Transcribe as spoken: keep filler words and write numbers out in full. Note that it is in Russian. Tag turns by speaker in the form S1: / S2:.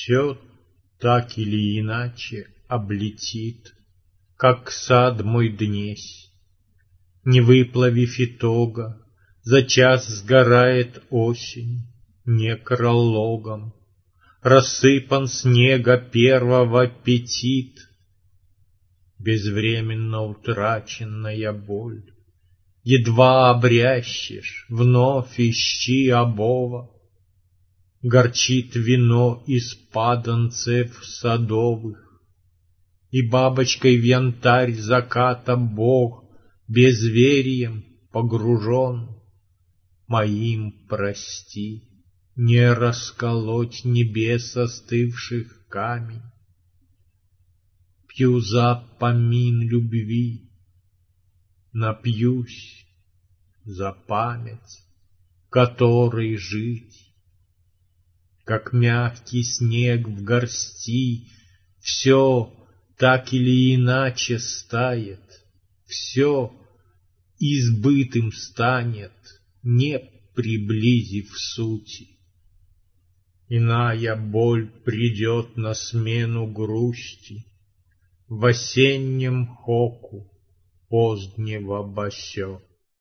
S1: Все так или иначе облетит, как сад мой днесь. Не выплавив итога, за час сгорает осень некрологом. Рассыпан снега первого аппетит. Безвременно утраченная боль. Едва обрящешь, вновь ищи обова. Горчит вино из паданцев садовых, и бабочкой в янтарь заката Бог безверием погружен. Моим прости, не расколоть небес остывших камень. Пью за помин любви, напьюсь за память, которой жить. Как мягкий снег в горсти, все так или иначе стает, все избытым станет, не приблизив сути. Иная боль придет на смену грусти в осеннем хоку позднего басё.